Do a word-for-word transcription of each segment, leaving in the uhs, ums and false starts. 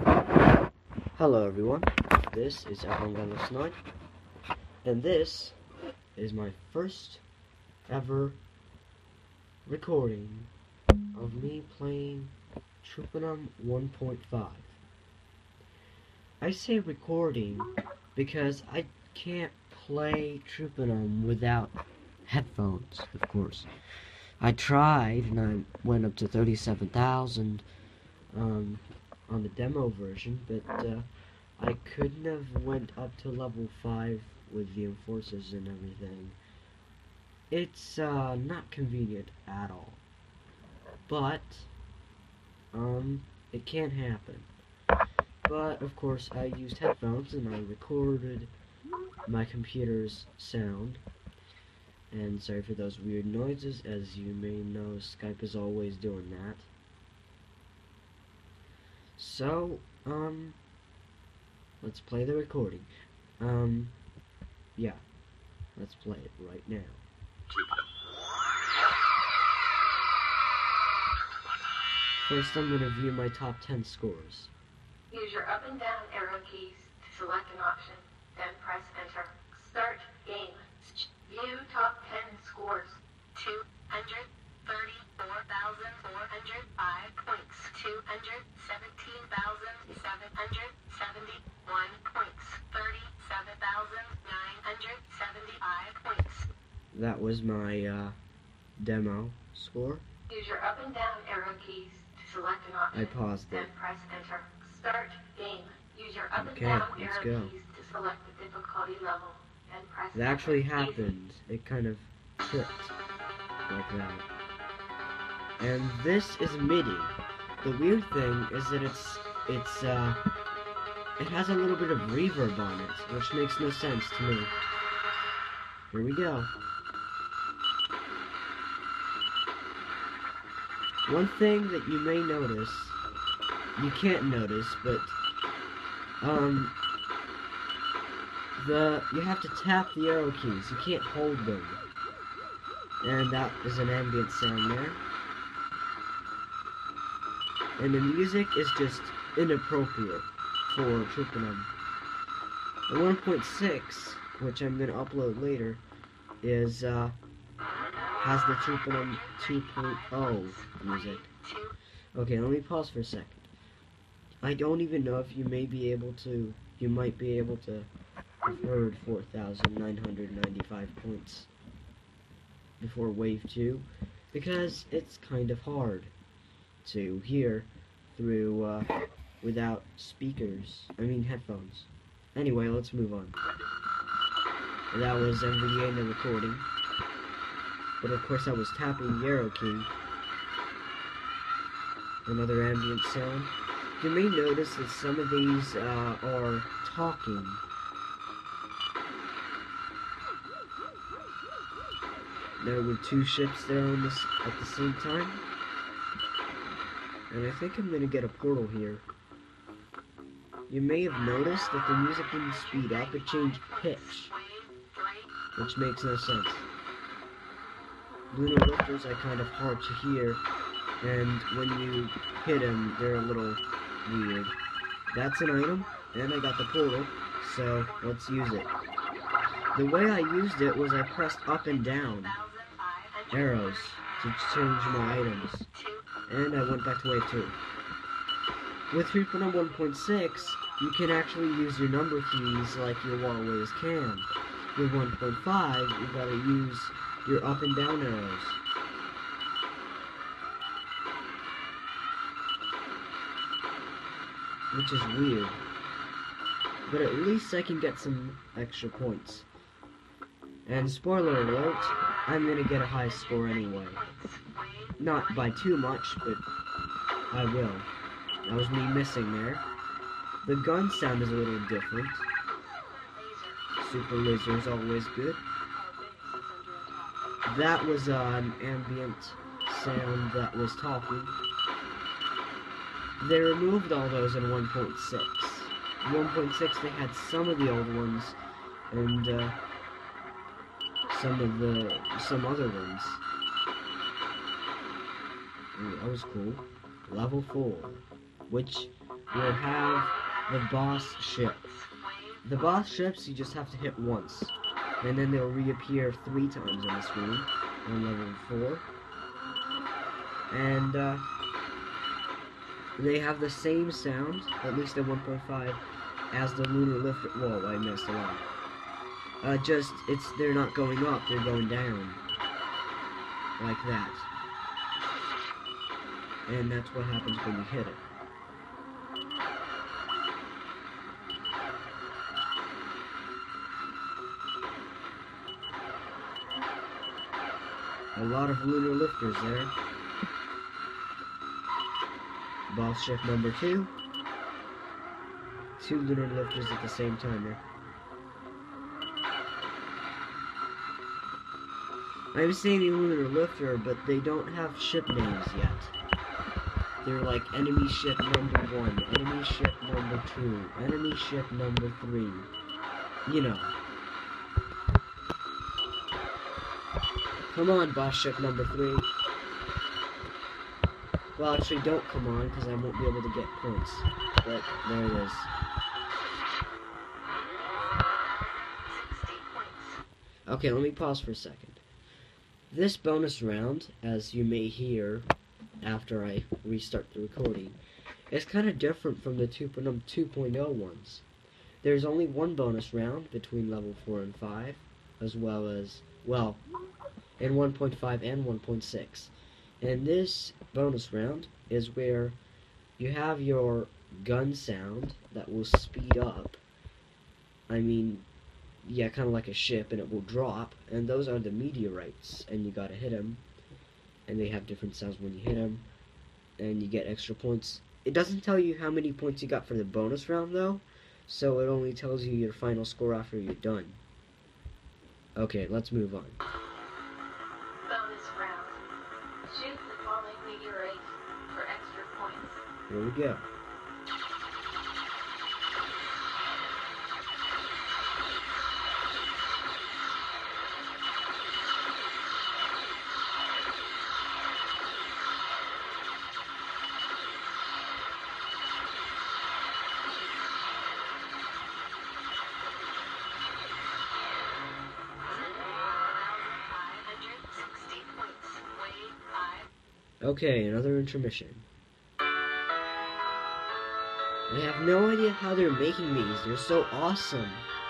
Hello everyone, this is Avongalos nine, and this is my first ever recording of me playing Troopnum one point five. I say recording because I can't play Troopnum without headphones, of course. I tried and I went up to thirty-seven thousand um, on the demo version, but uh, I couldn't have went up to level five with the enforcers and everything. It's uh, not convenient at all, but um, it can happen. But of course I used headphones and I recorded my computer's sound. And sorry for those weird noises, as you may know Skype is always doing that. So, um, let's play the recording. Um, yeah, let's play it right now. First, I'm gonna view my top ten scores. Use your up and down arrow keys to select an option, then press enter. Start game. View top ten scores. two hundred thirty-four thousand four hundred five points. two hundred seventeen thousand seven hundred seventy-one points. thirty-seven thousand nine hundred seventy-five points. That was my uh, demo score. Use your up and down arrow keys to select an option. I paused then it. press enter. Start game. Use your up Okay, and down let's arrow go. keys to select the difficulty level. Then press It actually enter. happened. It kind of tripped like that. And this is MIDI. The weird thing is that it's it's uh it has a little bit of reverb on it, which makes no sense to me. Here we go. One thing that you may notice, you can't notice, but um the you have to tap the arrow keys. You can't hold them. And that is an ambient sound there. And the music is just inappropriate for Troopnum. The one point six, which I'm gonna upload later, is uh has the Troopnum two point oh music. Okay, let me pause for a second. I don't even know if you may be able to you might be able to have heard four thousand nine hundred ninety-five points before wave two, because it's kind of hard to hear through uh, without speakers, I mean headphones. Anyway, let's move on. That was M V D A in the recording, but of course I was tapping the arrow key. Another ambient sound. You may notice that some of these uh, are talking. There were two ships there on this at the same time. And I think I'm gonna get a portal here. You may have noticed that the music didn't speed up, it changed pitch, which makes no sense. Lunar rifters are kind of hard to hear, and when you hit them, they're a little weird. That's an item, and I got the portal, so let's use it. The way I used it was I pressed up and down arrows to change my items, and I went back to wave two. With Troopnum one point six, you can actually use your number keys like you always can. With one point five, you gotta use your up and down arrows. Which is weird. But at least I can get some extra points. And spoiler alert, I'm gonna get a high score anyway. Not by too much, but I will. That was me missing there. The gun sound is a little different. Super laser is always good. That was uh, an ambient sound that was talking. They removed all those in one point six. one point six they had some of the old ones, and uh, some of the some other ones. Ooh, that was cool. Level four, which will have the boss ship. The boss ships you just have to hit once, and then they'll reappear three times on the screen on level four. And uh, they have the same sound, at least at one point five, as the lunar lifter. Whoa, I missed a lot. Uh, just it's they're not going up; they're going down, like that. And that's what happens when you hit it. A lot of lunar lifters there. Boss ship number two. Two lunar lifters at the same time there. I'm saying the lunar lifter, but they don't have ship names yet. They're like enemy ship number one, enemy ship number two, enemy ship number three. You know. Come on, boss ship number three. Well, actually, don't come on, because I won't be able to get points. But there it is. Okay, let me pause for a second. This bonus round, as you may hear after I restart the recording, is kind of different from the two point oh ones. There's only one bonus round between level four and five, as well as, well, in one point five and one point six. And this bonus round is where you have your gun sound that will speed up. I mean, yeah, kind of like a ship, and it will drop, and those are the meteorites, and you gotta hit them, and they have different sounds when you hit them, and you get extra points. It doesn't tell you how many points you got for the bonus round, though, so it only tells you your final score after you're done. Okay, let's move on. Bonus round. Shoot the falling meteorite for extra points. Here we go. Okay, another intermission. I have no idea how they're making these. They're so awesome.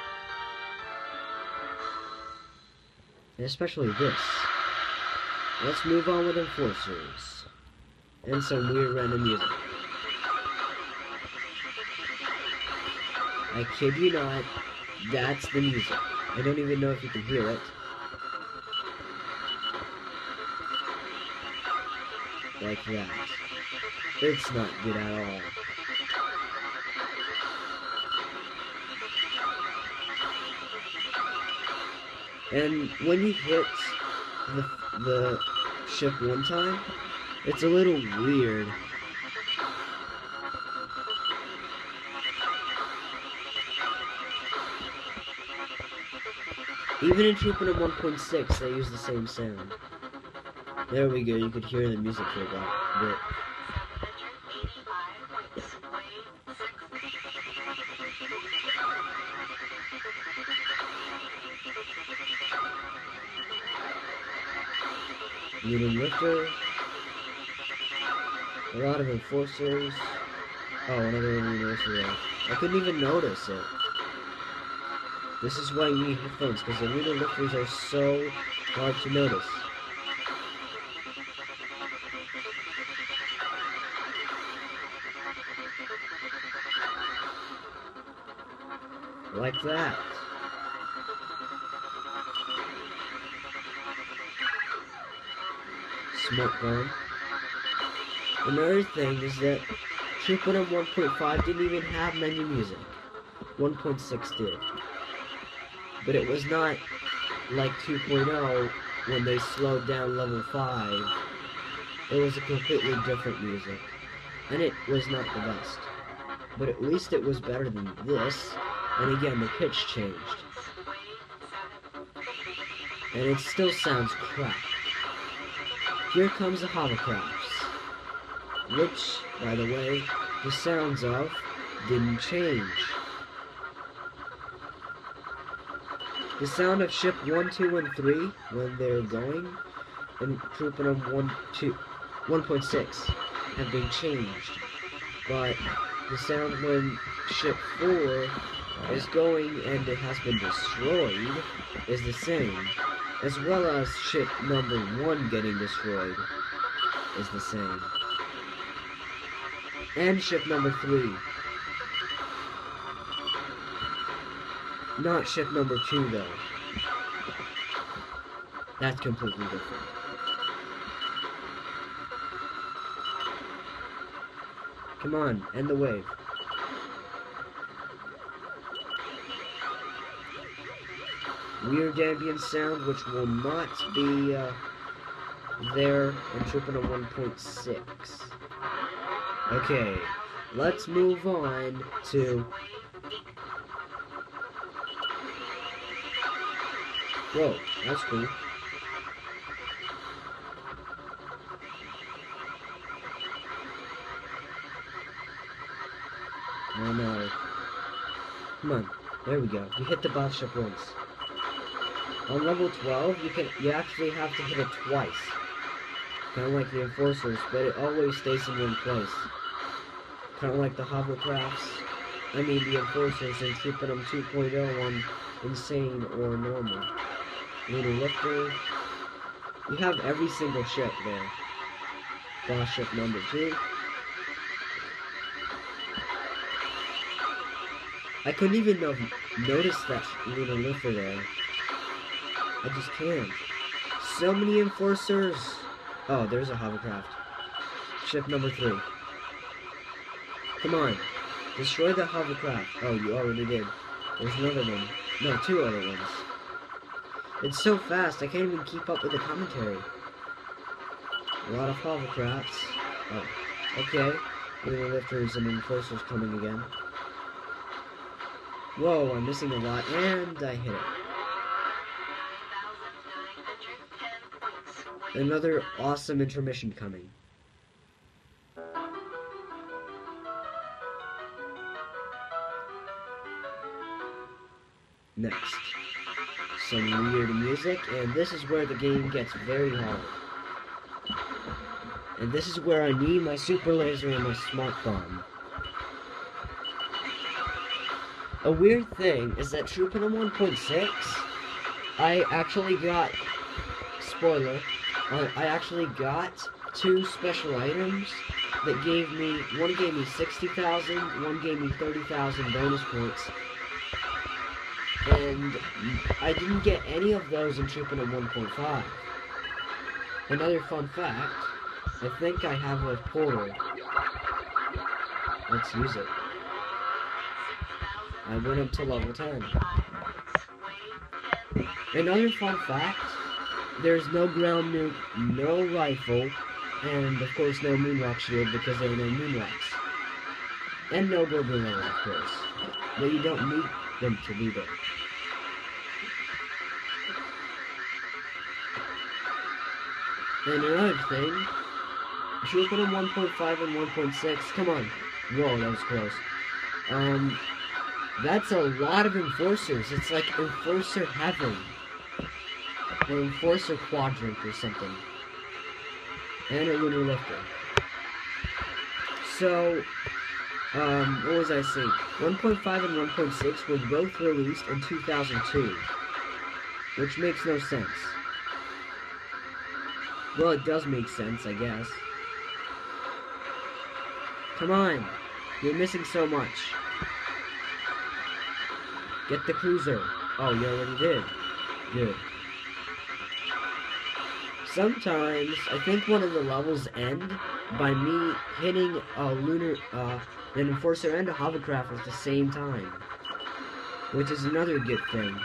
And especially this. Let's move on with Enforcers. And some weird random music. I kid you not, that's the music. I don't even know if you can hear it. Like that. It's not good at all. And when you hit the, the ship one time, it's a little weird. Even in Trooper one point six, they use the same sound. There we go, you could hear the music for a bit. Lunar Lifter. A lot of Enforcers. Oh, another Lunar Lifter. I couldn't even notice it. This is why you need headphones, because the Lunar Lifters are so hard to notice. Like that. Smoke bomb. Another thing is that Trooper one point five didn't even have menu music. one point six did. But it was not like two point oh when they slowed down level five. It was a completely different music. And it was not the best. But at least it was better than this. And again, the pitch changed. And it still sounds crap. Here comes the hovercrafts. Which, by the way, the sounds of didn't change. The sound of ship one, two, and three when they're going, and troop them one, two, one point six have been changed. But the sound when ship four is going and it has been destroyed is the same, as well as ship number one getting destroyed is the same. And ship number three. Not ship number two, though. That's completely different. Come on, end the wave. Weird ambient sound, which will not be uh, there in Trupana one point six. Okay, let's move on to... Whoa, that's cool. Oh no. Come on, there we go. You hit the boss ship once. On level twelve, you can you actually have to hit it twice. Kind of like the Enforcers, but it always stays in one place. Kind of like the hovercrafts. I mean the Enforcers in Trupana two point oh on Insane or Normal. Lunar Lifter. You have every single ship there. Boss ship number two. I couldn't even have noticed that Lunar Lifter there. I just can't. So many Enforcers. Oh, there's a hovercraft. Ship number three. Come on. Destroy the hovercraft. Oh, you already did. There's another one. No, two other ones. It's so fast, I can't even keep up with the commentary. A lot of hovercrafts. Oh, okay. Lunar Lifters and Enforcers coming again. Whoa, I'm missing a lot, and I hit it. Another awesome intermission coming. Next, some weird music, and this is where the game gets very hard. And this is where I need my super laser and my smart bomb. A weird thing is that Trupana one point six, I actually got, spoiler, uh, I actually got two special items that gave me, one gave me sixty thousand, one gave me thirty thousand bonus points. And I didn't get any of those in Trupana one point five. Another fun fact, I think I have a portal. Let's use it. I went up to level ten. Another fun fact, there's no ground nuke, no rifle, and of course no moonrock shield because there are no moonrocks. And no Gorgonella, of course. But you don't need them to be there. And another thing, Trupana one point five and one point six, come on. Whoa, that was close. Um, that's a lot of Enforcers. It's like Enforcer Heaven. Or Enforcer Quadrant or something. And a Lunar Lifter. So, um, what was I saying? one point five and one point six were both released in two thousand two. Which makes no sense. Well, it does make sense, I guess. Come on. You're missing so much. Get the cruiser. Oh, you already did. Good. Sometimes, I think one of the levels end by me hitting a lunar, uh, an Enforcer and a hovercraft at the same time. Which is another good thing.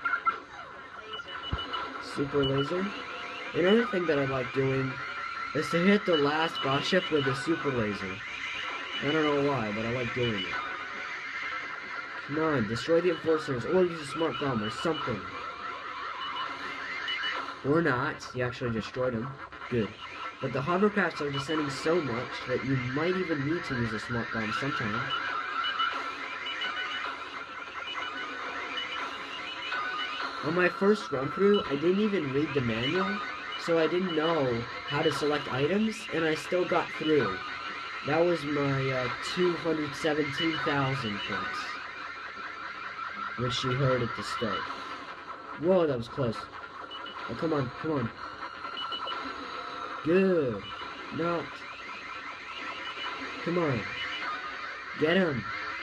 Super laser. Another thing that I like doing is to hit the last boss ship with a super laser. I don't know why, but I like doing it. Come on, destroy the Enforcers, or use a smart bomb, or something. Or not, you actually destroyed them. Good. But the hovercrafts are descending so much that you might even need to use a smart bomb sometime. On my first run through, I didn't even read the manual, so I didn't know how to select items, and I still got through. That was my uh, two hundred seventeen thousand points, which you heard at the start. Whoa, that was close. Oh, come on, come on. Good. Knocked. Come on. Get him.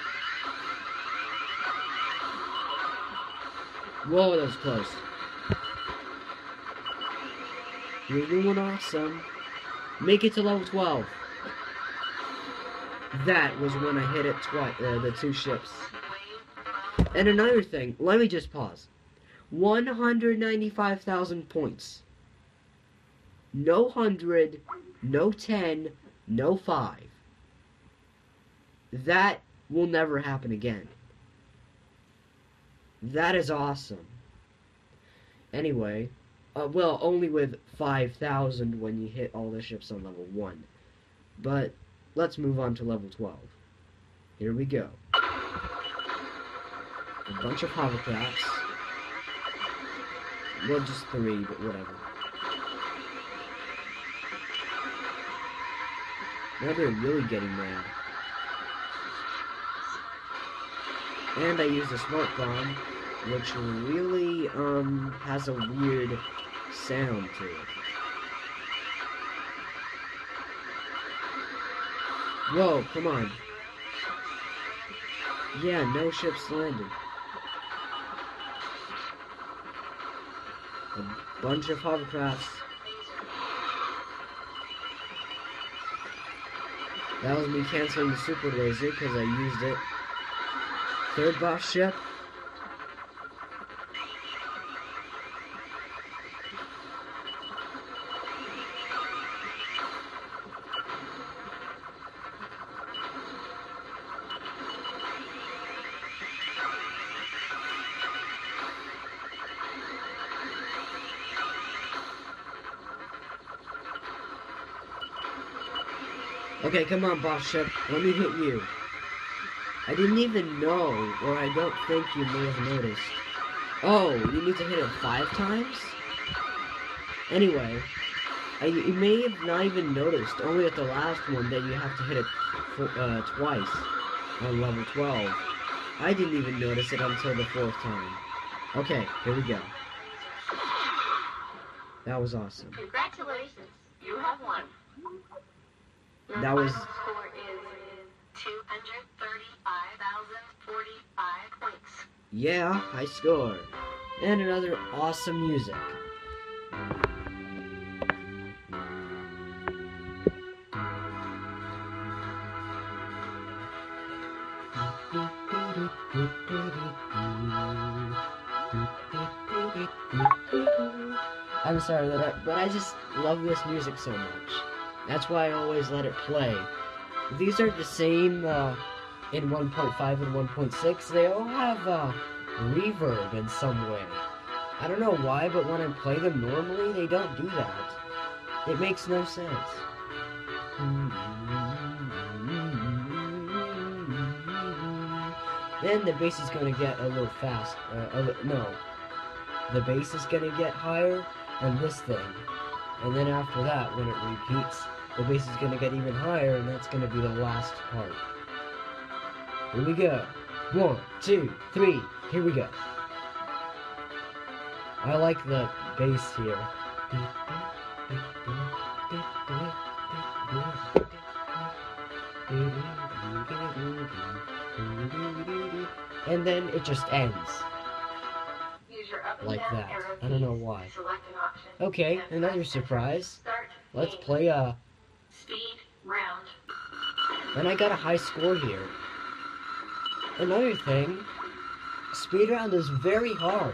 Whoa, that was close. You're doing awesome. Make it to level twelve. That was when I hit it twice, uh, the two ships. And another thing, let me just pause. one hundred ninety-five thousand points. No hundred, no ten, no five. That will never happen again. That is awesome. Anyway, uh, well, only with five thousand when you hit all the ships on level one. But let's move on to level twelve. Here we go. A bunch of hovercrafts. Well, just three, but whatever. Now they're really getting mad. And I used a smart bomb, which really, um, has a weird sound to it. Whoa, come on. Yeah, no ships landed. A bunch of hovercrafts. That was me canceling the super laser because I used it. Third boss ship. Okay, come on, boss ship. Let me hit you. I didn't even know, or I don't think you may have noticed. Oh, you need to hit it five times? Anyway, I, you may have not even noticed, only at the last one, that you have to hit it uh, twice on level twelve. I didn't even notice it until the fourth time. Okay, here we go. That was awesome. Congratulations, you have won. Your That was... final score is two hundred thirty-five thousand forty-five points. Yeah, high score. And another awesome music. I'm sorry, that I, but I just love this music so much. That's why I always let it play. These are the same uh, in one point five and one point six. They all have uh, reverb in some way. I don't know why, but when I play them normally, they don't do that. It makes no sense. Then the bass is going to get a little fast. Uh, a li no. The bass is going to get higher than this thing. And then after that, when it repeats, the bass is going to get even higher, and that's going to be the last part. Here we go. One, two, three. Here we go. I like the bass here. And then it just ends. Like that. I don't know why. Okay, another surprise. Let's play a speed round. And I got a high score here. Another thing, speed round is very hard.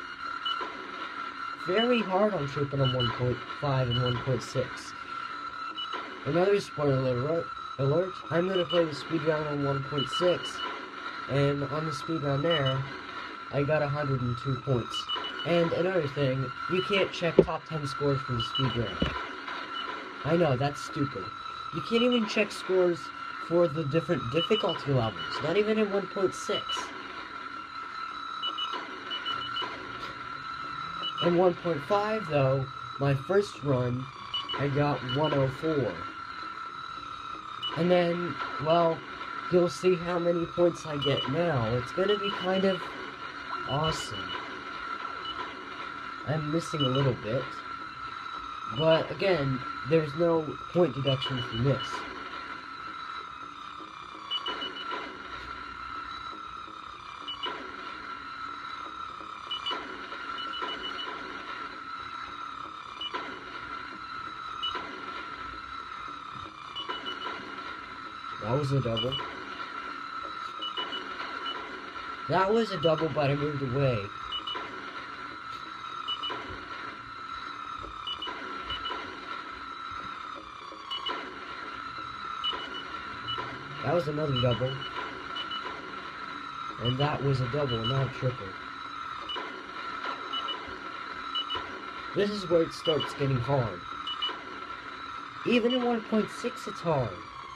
Very hard on Trooping on one point five and one point six. Another spoiler alert, alert, I'm going to play the speed round on one point six, and on the speed round there, I got one hundred two points. And another thing, you can't check top ten scores from the speed round. I know, that's stupid. You can't even check scores for the different difficulty levels, not even in one point six. In one point five, though, my first run, I got one oh four. And then, well, you'll see how many points I get now. It's gonna be kind of awesome. I'm missing a little bit. But, again, there's no point deduction from this. That was a double. That was a double, but I moved away. That was another double. And that was a double, not a triple. This is where it starts getting hard. Even in one point six, it's hard.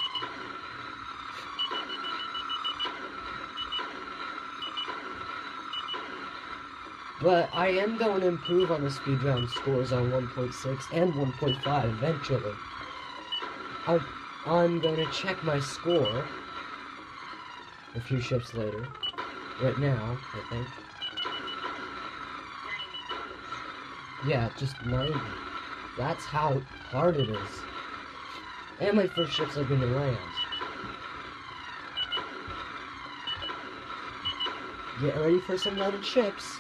But I am going to improve on the speedrun scores on one point six and one point five eventually. I, I'm going to check my score a few shifts later. Right now, I think. Yeah, just ninety. That's how hard it is. And my first ships are going to land. Get ready for some loaded ships.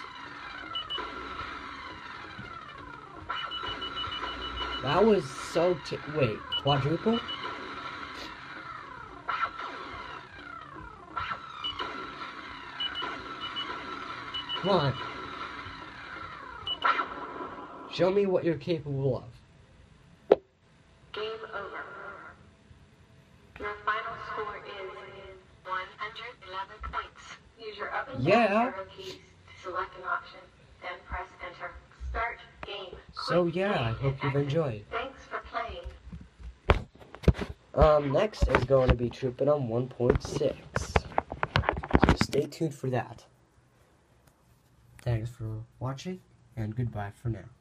That was so t- wait, quadruple? Come on. Show me what you're capable of. Game over. Your final score is one hundred eleven points. Use your up and down Yeah. arrow keys to select an option, then press enter. Start game. So yeah, I hope you've enjoyed. Thanks for playing. Um, next is going to be Trooping on one point six. So stay tuned for that. Thanks for watching, and goodbye for now.